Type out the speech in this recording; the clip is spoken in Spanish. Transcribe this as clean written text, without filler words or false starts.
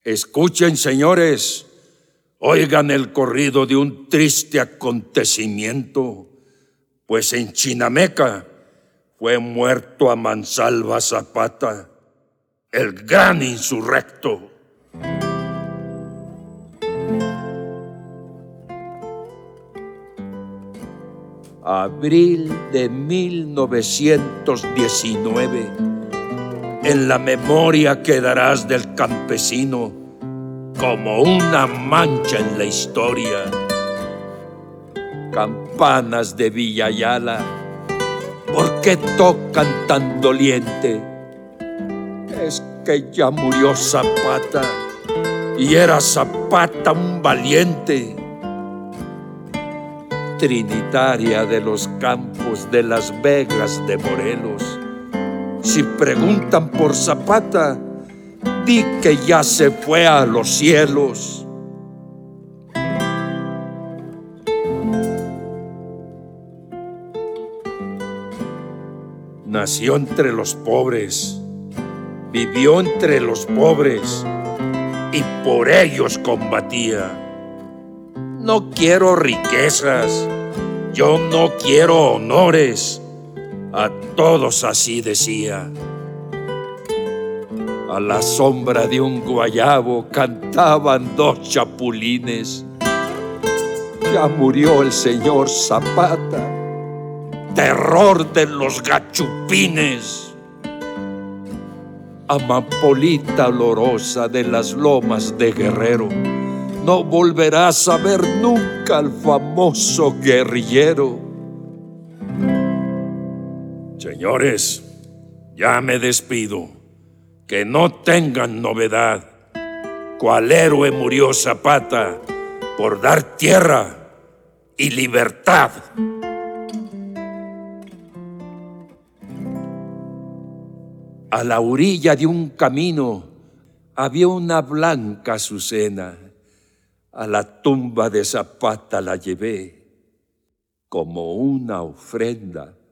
Escuchen, señores, oigan el corrido de un triste acontecimiento, pues en Chinameca fue muerto a mansalva Zapata, el gran insurrecto. Abril de 1919. En la memoria quedarás del campesino como una mancha en la historia. Campanas de Villa Ayala, ¿por qué tocan tan doliente? Es que ya murió Zapata, y era Zapata un valiente. Trinitaria de los campos de Las Vegas de Morelos, si preguntan por Zapata, di que ya se fue a los cielos. Nació entre los pobres, vivió entre los pobres y por ellos combatía. No quiero riquezas, yo no quiero honores, a todos así decía. A la sombra de un guayabo cantaban dos chapulines. Ya murió el señor Zapata, terror de los gachupines. Amapolita olorosa de las lomas de Guerrero, no volverás a ver nunca al famoso guerrillero. Señores, ya me despido. Que no tengan novedad. ¿Cuál héroe murió Zapata por dar tierra y libertad? A la orilla de un camino había una blanca azucena. A la tumba de Zapata la llevé como una ofrenda.